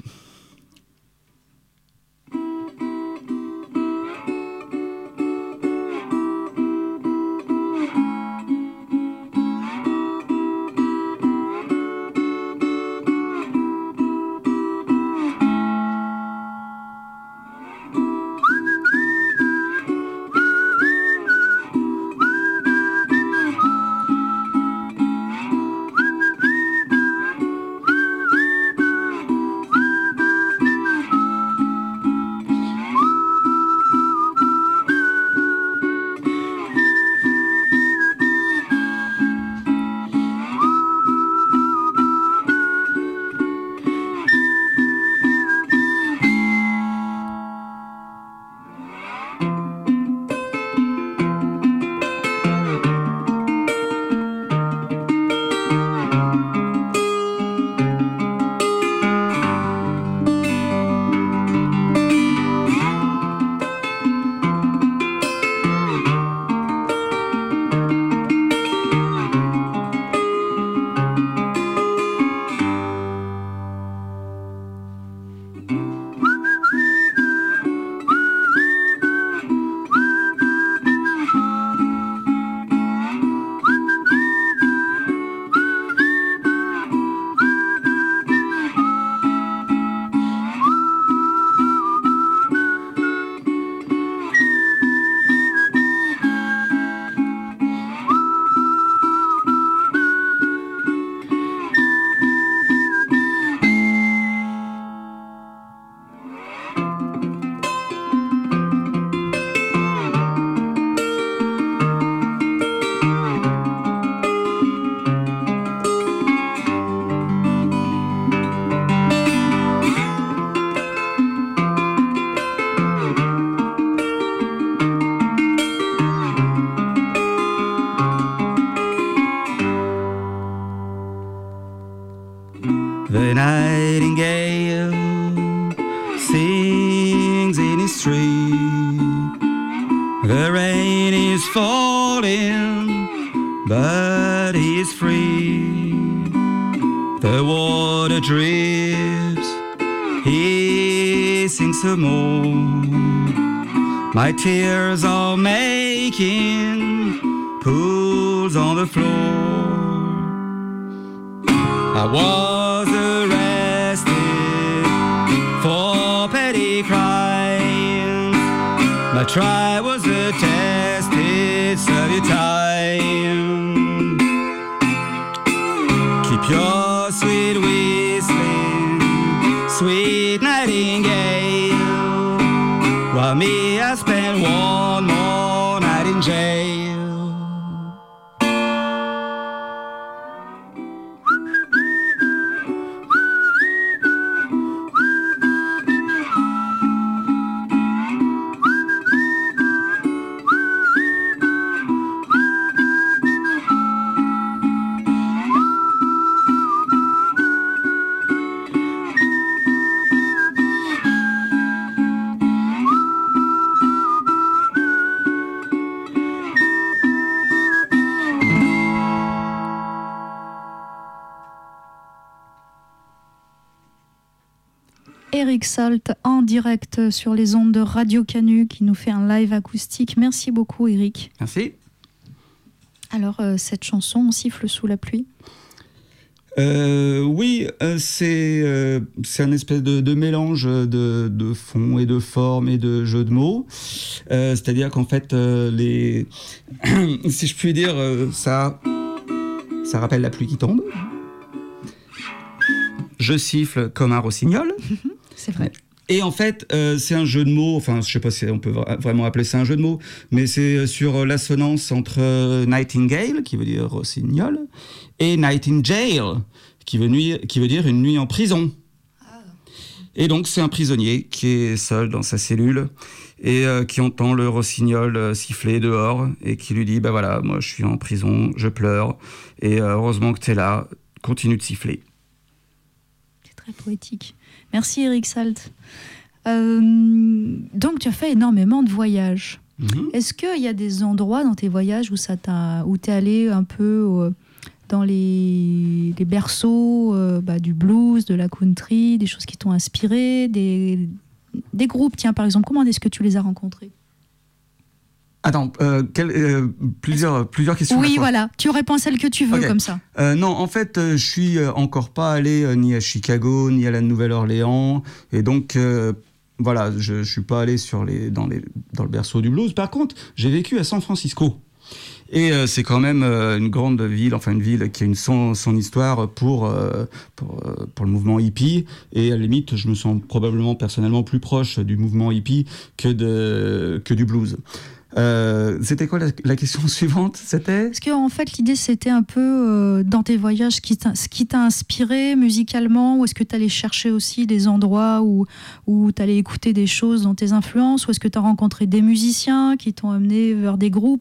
The nightingale sings in his tree. The rain is falling, but he is free. The water drips, he sings some more. My tears are making pools on the floor. I was arrested for petty crimes. My trial was attested, serve your time. Keep your sweet whistling, sweet nightingale, while me I spend one more night in jail. Eric Salt en direct sur les ondes de Radio Canu qui nous fait un live acoustique. Merci beaucoup Eric. Merci. Alors euh, cette chanson, On siffle sous la pluie. Euh, oui, euh, c'est euh, c'est un espèce de, de mélange de, de fond et de forme et de jeu de mots. Euh, c'est-à-dire qu'en fait, euh, les, si je puis dire, euh, ça, ça rappelle la pluie qui tombe. Je siffle comme un rossignol. C'est vrai. Et en fait, euh, c'est un jeu de mots, enfin, je sais pas si on peut vraiment appeler ça un jeu de mots, mais c'est sur l'assonance entre Nightingale, qui veut dire rossignol, et Nightingale, qui veut, nuire, qui veut dire une nuit en prison. Et donc, c'est un prisonnier qui est seul dans sa cellule et euh, qui entend le rossignol euh, siffler dehors et qui lui dit, bah voilà, moi je suis en prison, je pleure, et euh, heureusement que t'es là, continue de siffler. C'est très poétique. Merci Eric Salt. Euh, donc tu as fait énormément de voyages. Mm-hmm. Est-ce qu'il y a des endroits dans tes voyages où, ça t'a, où tu es allé un peu euh, dans les, les berceaux euh, bah, du blues, de la country, des choses qui t'ont inspiré, des, des groupes, tiens par exemple, comment est-ce que tu les as rencontrés ? Attends, euh, quel, euh, plusieurs, plusieurs questions. Oui, voilà, tu réponds à celle que tu veux, okay. comme ça. Euh, non, en fait, euh, je suis euh, encore pas allé euh, ni à Chicago, ni à la Nouvelle-Orléans, et donc, euh, voilà, je, je suis pas allé sur les, dans, les, dans le berceau du blues. Par contre, j'ai vécu à San Francisco. Et euh, c'est quand même euh, une grande ville, enfin une ville qui a une, son, son histoire pour, euh, pour, euh, pour le mouvement hippie. Et à la limite, je me sens probablement personnellement plus proche du mouvement hippie que, de, que du blues. Euh, c'était quoi la, la question suivante ? C'était ? Parce qu'en fait, l'idée, c'était un peu euh, dans tes voyages, qui t'a, ce qui t'a inspiré musicalement, ou est-ce que tu allais chercher aussi des endroits où, où tu allais écouter des choses dans tes influences, ou est-ce que tu as rencontré des musiciens qui t'ont amené vers des groupes ?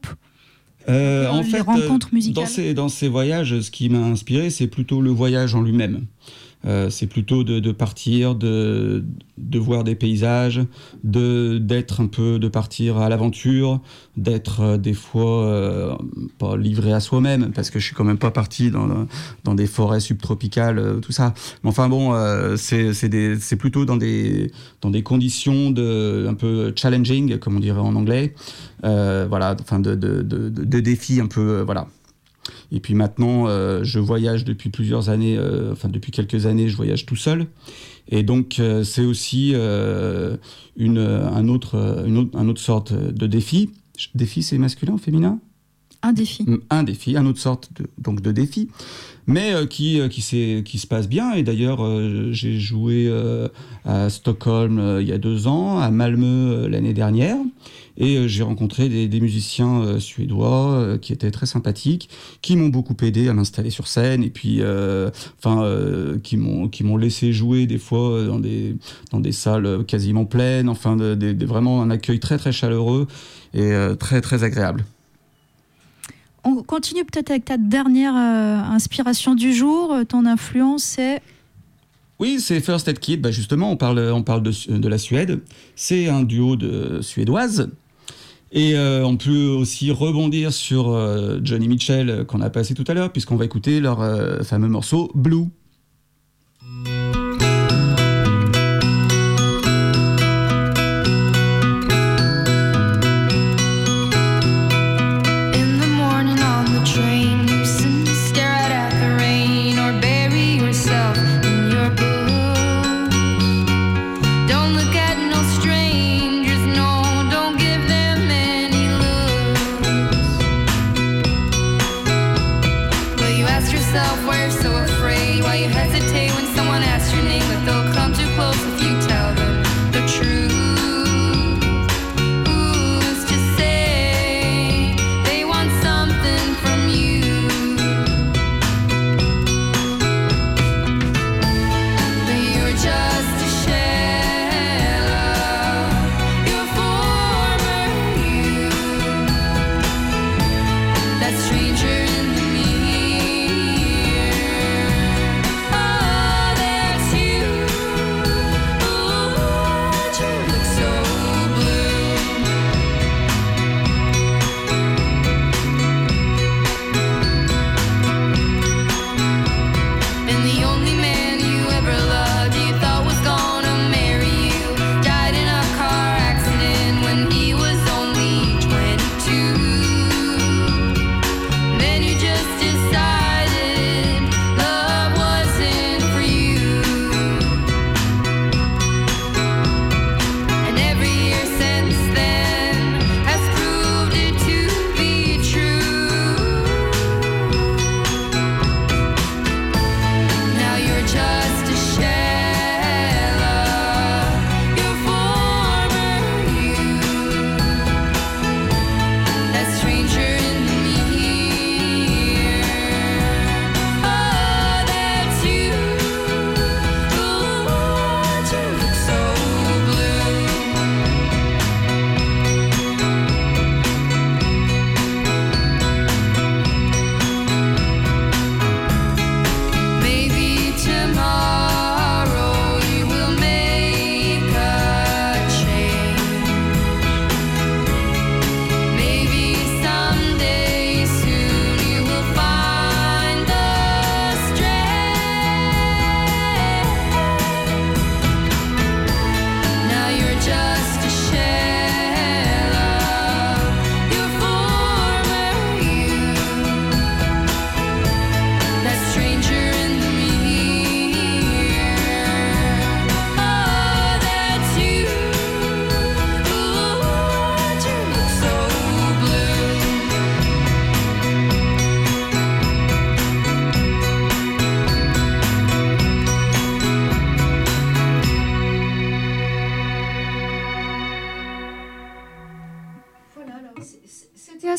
euh, En les fait, rencontres musicales. Dans ces, dans ces voyages, ce qui m'a inspiré, c'est plutôt le voyage en lui-même. Euh, c'est plutôt de, de partir, de, de voir des paysages, de, d'être un peu, de partir à l'aventure, d'être euh, des fois euh, pas livré à soi-même, parce que je suis quand même pas parti dans, dans des forêts subtropicales, euh, tout ça. Mais enfin bon, euh, c'est, c'est, des, c'est plutôt dans des, dans des conditions de, un peu challenging, comme on dirait en anglais, euh, voilà, enfin de, de, de, de, de défis un peu, euh, voilà. Et puis maintenant, euh, je voyage depuis plusieurs années, euh, enfin depuis quelques années, je voyage tout seul. Et donc, euh, c'est aussi euh, une, un autre, une autre, un autre sorte de défi. Défi, c'est masculin ou féminin ? Un défi. Un défi, un autre sorte de, donc de défi, mais euh, qui, euh, qui, s'est, qui se passe bien. Et d'ailleurs, euh, j'ai joué euh, à Stockholm euh, il y a deux ans, à Malmö euh, l'année dernière. Et euh, j'ai rencontré des, des musiciens euh, suédois euh, qui étaient très sympathiques, qui m'ont beaucoup aidé à m'installer sur scène, et puis euh, enfin, euh, qui, m'ont, qui m'ont laissé jouer des fois dans des, dans des salles quasiment pleines, enfin de, de, de, vraiment un accueil très très chaleureux et euh, très très agréable. On continue peut-être avec ta dernière euh, inspiration du jour. Ton influence, c'est... Oui, c'est First Aid Kit. Bah justement, on parle, on parle de, de la Suède. C'est un duo de suédoises. Et euh, on peut aussi rebondir sur euh, Joni Mitchell qu'on a passé tout à l'heure, puisqu'on va écouter leur euh, fameux morceau Blue. Why you're so afraid, why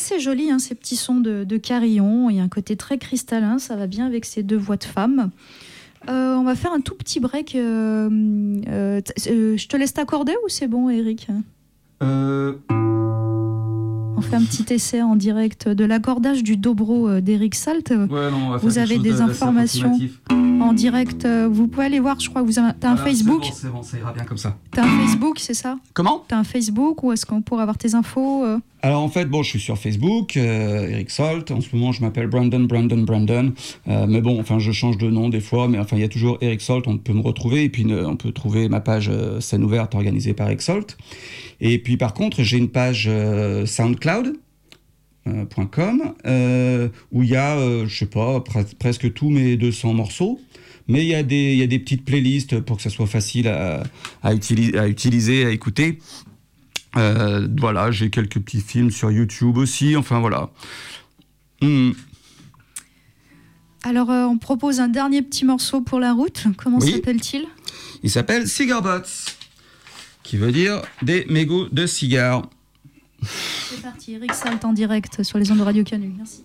assez joli, hein, ces petits sons de, de carillon. Il y a un côté très cristallin, ça va bien avec ces deux voix de femmes. Euh, on va faire un tout petit break. Euh, euh, euh, je te laisse t'accorder ou c'est bon, Eric ? Euh... On fait un petit essai en direct de l'accordage du dobro euh, d'Eric Salt. Ouais, non, on va faire vous avez chose des de- informations d'approximatif. en direct. euh, Vous pouvez aller voir, je crois que vous avez, t'as un Voilà, Facebook. C'est bon, c'est bon, ça ira bien comme ça. T'as un Facebook, c'est ça ? Comment ? T'as un Facebook ou est-ce qu'on pourrait avoir tes infos euh Alors en fait, bon, je suis sur Facebook, euh, Eric Salt. En ce moment, je m'appelle Brandon, Brandon, Brandon. Euh, mais bon, enfin, je change de nom des fois, mais enfin, il y a toujours Eric Salt. On peut me retrouver et puis euh, on peut trouver ma page euh, scène ouverte organisée par Eric Salt. Et puis par contre, j'ai une page euh, SoundCloud. Euh, .com euh, où il y a, euh, je sais pas, pre- presque tous mes deux cents morceaux, mais il y a des, il y a des petites playlists pour que ça soit facile à, à, utili- à utiliser, à écouter. Euh, voilà, j'ai quelques petits films sur YouTube aussi, enfin voilà. Mm. Alors, euh, on propose un dernier petit morceau pour la route. Comment Oui. s'appelle-t-il ? Il s'appelle Cigar Butts, qui veut dire des mégots de cigares. C'est parti, Eric Salt en direct sur les ondes de Radio Canu. Merci.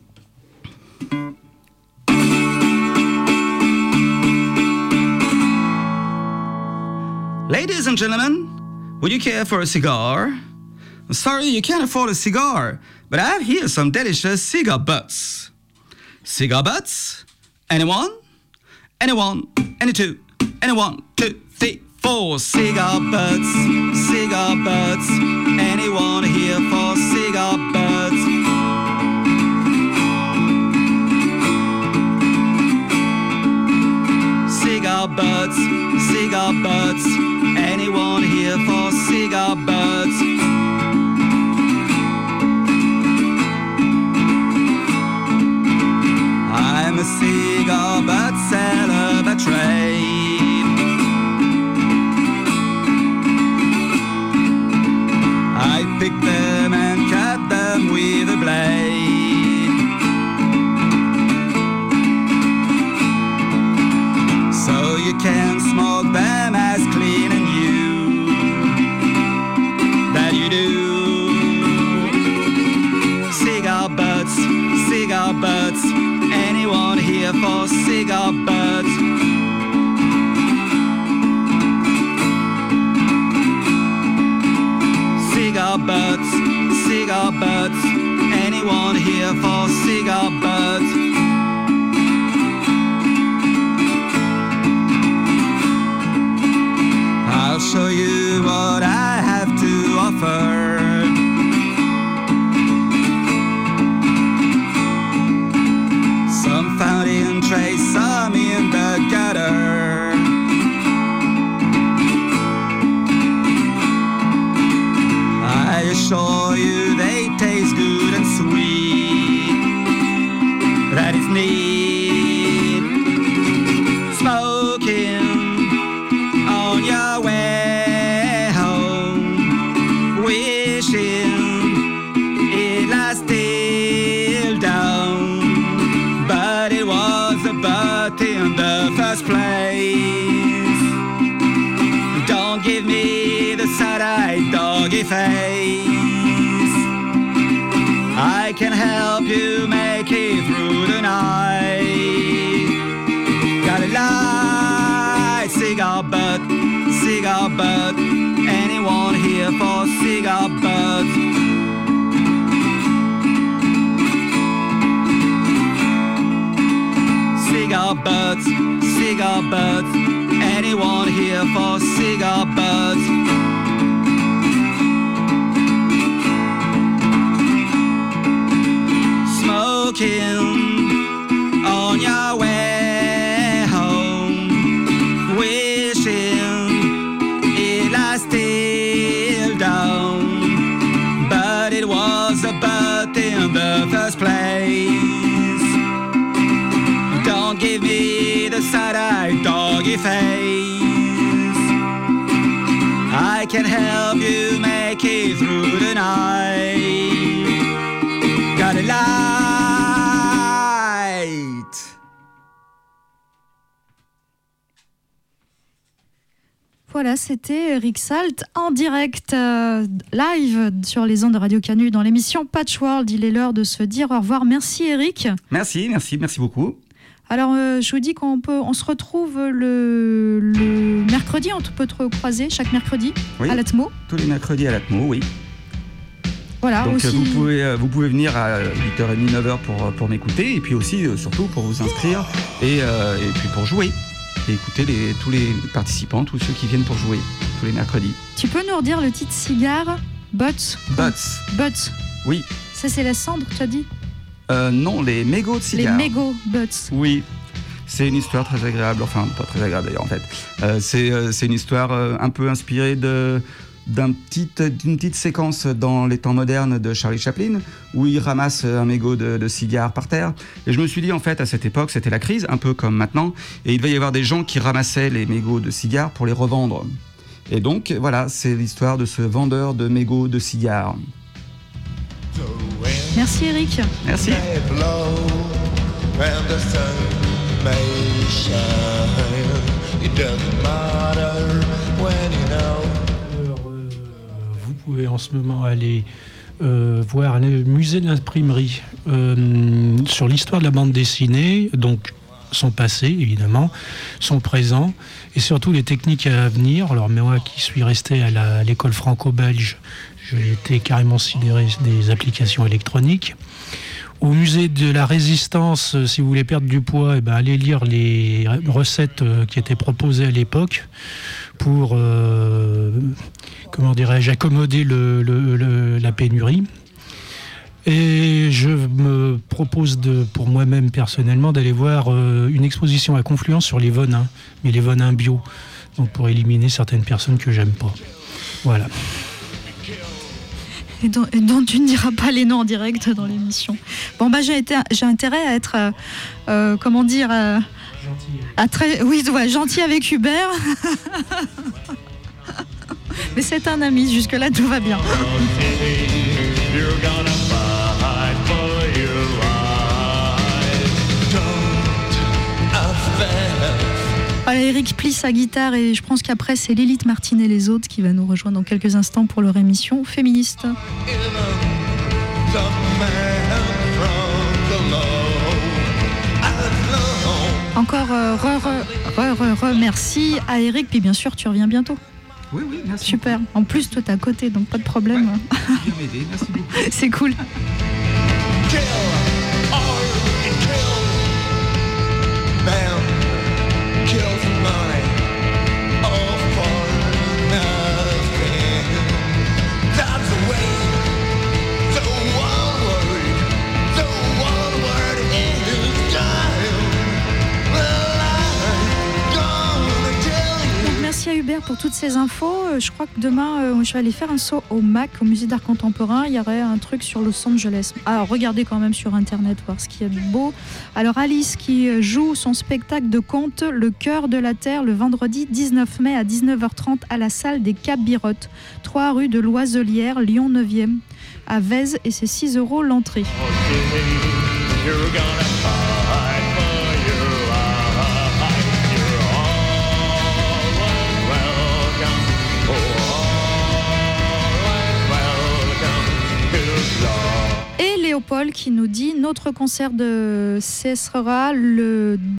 Ladies and gentlemen, would you care for a cigar? I'm sorry you can't afford a cigar, but I have here some delicious cigar butts. Cigar butts? Anyone? Anyone? Any two? Anyone? Two, three, four. Cigar butts, cigar butts. Anyone here for cigar butts? Cigar butts, cigar butts. Anyone here for cigar butts? I'm a cigar butt seller by trade. I pick them and cut them with a blade. So you can smoke them as clean and new that you do. Cigar butts, cigar butts. Anyone here for cigar butts? Cigar butts, cigar butts. Anyone here for cigar butts? I'll show you what I have to offer. Some found in trays, some in the gutter. I assure you they taste good and sweet. That is neat. Smoking on your way home, wishing it lasted down, but it was a butt in the first place. Don't give me the side-eye doggy face. I can help you make it through the night. Got a light cigar butt, cigar butt. Anyone here for cigar butt? Cigar butts, cigar butts. Anyone here for cigar butts? Smoking on your way home, wishing it lasted down, but it was a butt in the first place. Don't give me the side-eye doggy face. I can help you make it through the night. Got a light. Voilà, c'était Eric Salt en direct, euh, live sur les ondes de Radio Canu dans l'émission Patchworld. Il est l'heure de se dire au revoir. Merci Eric. Merci, merci, merci beaucoup. Alors, euh, je vous dis qu'on peut, on se retrouve le, le mercredi, on peut te croiser chaque mercredi Oui. à l'Atmo. Tous les mercredis à l'Atmo, oui. Voilà, Donc aussi... vous, pouvez, vous pouvez venir à huit heures trente, neuf heures pour, pour m'écouter, et puis aussi, euh, surtout, pour vous inscrire, et, euh, et puis pour jouer. Et écouter les, tous les participants, tous ceux qui viennent pour jouer, tous les mercredis. Tu peux nous redire le titre cigare Butts Butts. Butts. Oui. Ça, c'est la cendre, tu as dit Euh, non, les mégots de cigares. Les mégots Butts. Oui. C'est une histoire très agréable, enfin, pas très agréable d'ailleurs, en fait. Euh, c'est, euh, c'est une histoire euh, un peu inspirée de... D'un petit, d'une petite séquence dans les temps modernes de Charlie Chaplin où il ramasse un mégot de, de cigares par terre. Et je me suis dit, en fait, à cette époque, c'était la crise, un peu comme maintenant, et il devait y avoir des gens qui ramassaient les mégots de cigares pour les revendre. Et donc, voilà, c'est l'histoire de ce vendeur de mégots de cigares. Merci Eric. Merci. Vous pouvez en ce moment aller euh, voir le musée de l'imprimerie euh, sur l'histoire de la bande dessinée, donc son passé évidemment, son présent et surtout les techniques à venir. Alors moi qui suis resté à, la, à l'école franco-belge, j'ai été carrément sidéré des applications électroniques. Au musée de la Résistance, si vous voulez perdre du poids, eh ben, allez lire les recettes qui étaient proposées à l'époque pour, euh, comment dirais-je, accommoder le, le, le, la pénurie. Et je me propose, de, pour moi-même personnellement, d'aller voir euh, une exposition à Confluence sur les venins, mais les venins bio, donc pour éliminer certaines personnes que j'aime pas. Voilà. Et dont, et dont tu ne diras pas les noms en direct dans l'émission. Bon, bah, j'ai, été, j'ai intérêt à être, euh, euh, comment dire, euh, gentil. À très, oui, ouais, gentil avec Hubert. Mais c'est un ami, jusque-là, tout va bien. Voilà, Eric plie sa guitare et je pense qu'après c'est Lilith Martinet et les autres qui va nous rejoindre dans quelques instants pour leur émission féministe. Encore euh, re, re, re, re, re, merci à Eric, puis bien sûr tu reviens bientôt. Oui, oui, merci. Super. Beaucoup. En plus, toi t'es à côté, donc pas de problème. Ouais, tu viens m'aider, merci beaucoup. C'est cool. Merci à Hubert pour toutes ces infos. Je crois que demain, euh, je vais aller faire un saut au M A C, au Musée d'Art Contemporain. Il y aurait un truc sur Los Angeles. Alors, regardez quand même sur Internet, voir ce qu'il y a de beau. Alors, Alice qui joue son spectacle de conte Le Cœur de la Terre le vendredi dix-neuf mai à dix-neuf heures trente à la salle des Cabirottes, trois rue de l'Oiselière, Lyon neuvième, à Vèze, et c'est six euros l'entrée. Léopold qui nous dit notre concert de ce sera le